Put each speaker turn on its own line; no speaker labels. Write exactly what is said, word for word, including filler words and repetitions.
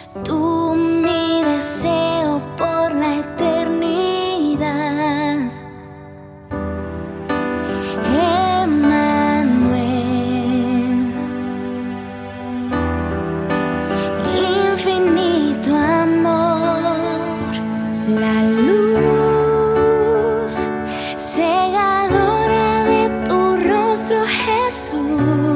Tú mi deseo por la eternidad. Emmanuel, infinito amor, la luz cegadora de tu rostro, Jesús.